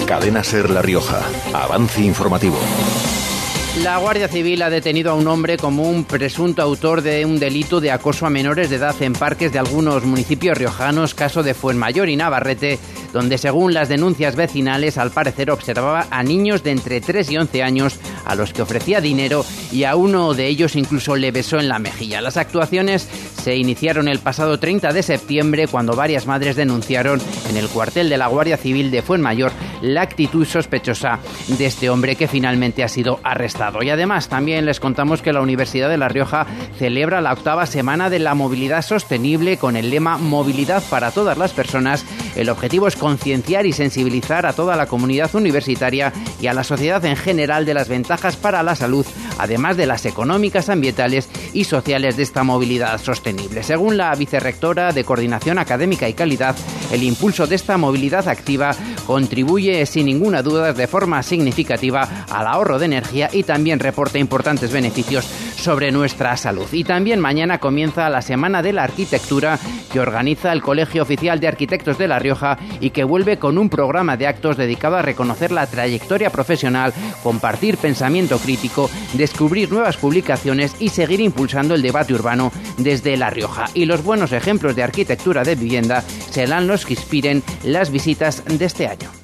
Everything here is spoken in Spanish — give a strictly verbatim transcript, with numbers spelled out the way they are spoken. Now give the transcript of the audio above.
Cadena SER La Rioja. Avance informativo. La Guardia Civil ha detenido a un hombre como un presunto autor de un delito de acoso a menores de edad en parques de algunos municipios riojanos, caso de Fuenmayor y Navarrete, donde según las denuncias vecinales al parecer observaba a niños de entre tres y once años a los que ofrecía dinero y a uno de ellos incluso le besó en la mejilla. Las actuaciones se iniciaron el pasado treinta de septiembre cuando varias madres denunciaron en el cuartel de la Guardia Civil de Fuenmayor la actitud sospechosa de este hombre, que finalmente ha sido arrestado. Y además también les contamos que la Universidad de La Rioja celebra la octava semana de la movilidad sostenible con el lema Movilidad para todas las personas. El objetivo es concienciar y sensibilizar a toda la comunidad universitaria y a la sociedad en general de las ventajas para la salud, además de las económicas, ambientales y sociales de esta movilidad sostenible. Según la vicerrectora de Coordinación Académica y Calidad, el impulso de esta movilidad activa contribuye sin ninguna duda de forma significativa al ahorro de energía y también reporta importantes beneficios sobre nuestra salud. Y también mañana comienza la Semana de la Arquitectura que organiza el Colegio Oficial de Arquitectos de La Rioja y que vuelve con un programa de actos dedicado a reconocer la trayectoria profesional, compartir pensamiento crítico, descubrir nuevas publicaciones y seguir impulsando el debate urbano desde La Rioja. Y los buenos ejemplos de arquitectura de vivienda serán los que inspiren las visitas de este año.